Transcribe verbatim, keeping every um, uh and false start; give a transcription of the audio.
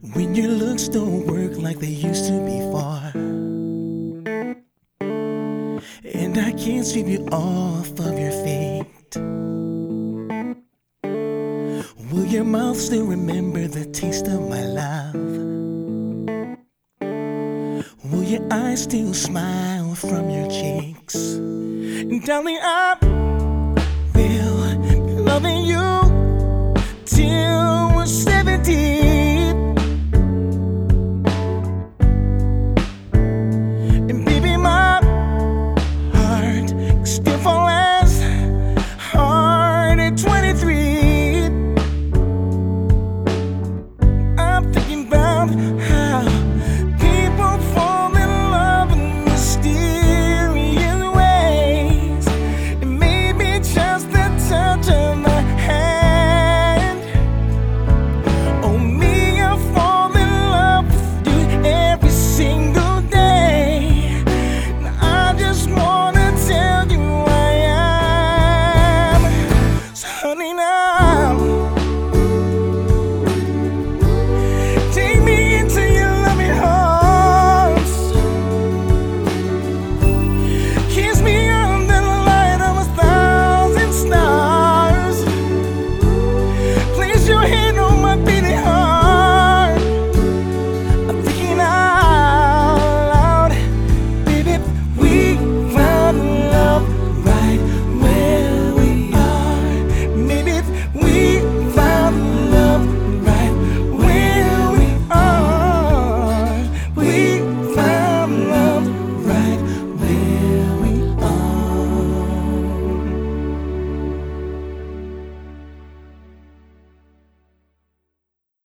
when your looks don't work like they used to before, and I can't sweep you off of your feet? Will your mouth still remember the taste of my love? Will your eyes still smile from your cheeks? And darling, I will be loving you till